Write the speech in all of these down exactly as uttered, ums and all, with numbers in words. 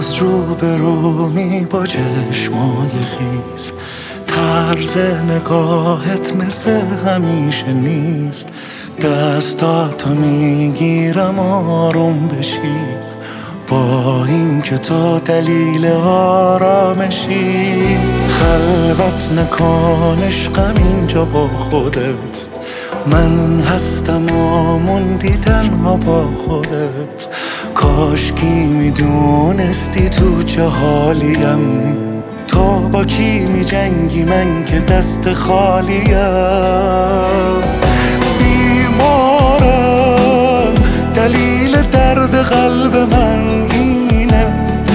باز رو به رومی با چشمای خیز، طرز نگاهت مثل همیشه نیست. دستاتو میگیرم آروم بشی، با این که تو دلیل آرامشی. خلوت نکن عشقم اینجا با خودت، من هستم و موندی تنها با خودت. کاشکی میدونستی تو چه حالیم، تو با کی می جنگی من که دست خالیم. بیمارم دلیل درد قلب من اینه،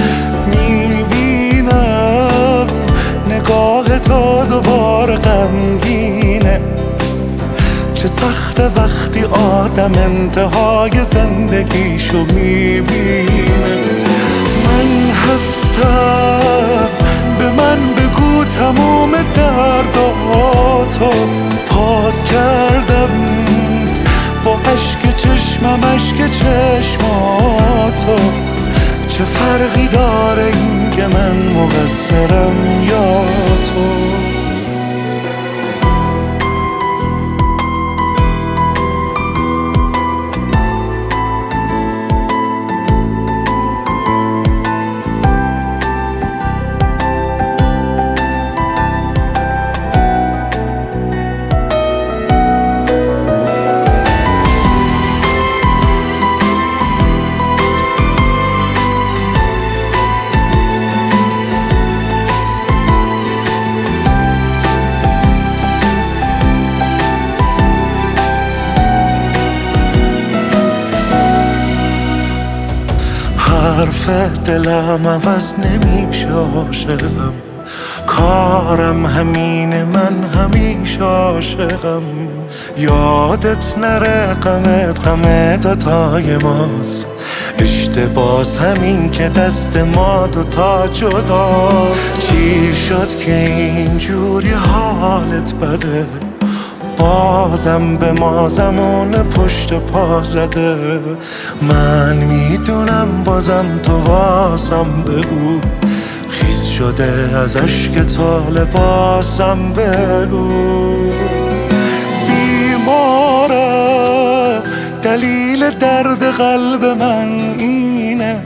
میبینم نگاه تو دوباره غمگینه. چه سخت وقتی آدم انتهای زندگیشو میبینه. من هستم، به من بگو تموم درداتو. پاک کردم با عشق چشمم عشق چشماتو. چه فرقی داره این که من مقصرم یا تو؟ حرف دلم عوض نمیشه عاشقم، کارم همینه من همیشه عاشقم. یادت نره غمت غم دوتای ماست، اشتباس همین که دست ما دوتا جداست. چی شد که اینجوری حالت بده، بازم به ما زمان پشت پا زده. من میدونم بازم تو واسم بگو، خیس شده از اشک تو لباسم بگو. بیمارم دلیل درد قلب من اینه،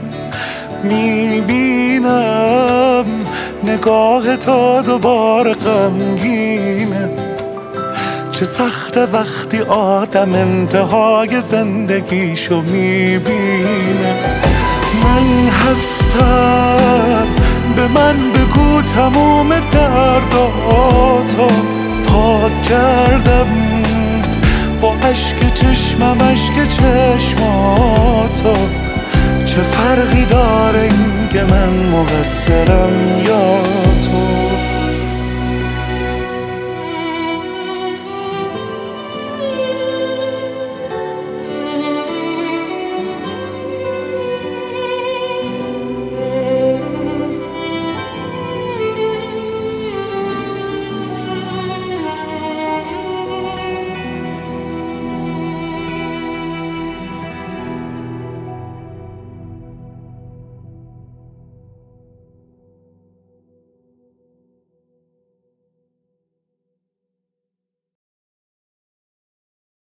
میبینم نگاه تو دوباره غمگینه. چه سخت وقتی آدم انتهای زندگیشو میبینه. من هستم، به من بگو تموم درداتو. پاک کردم با عشق چشمم عشق چشماتو. چه فرقی داره این که من مقصرم یا تو؟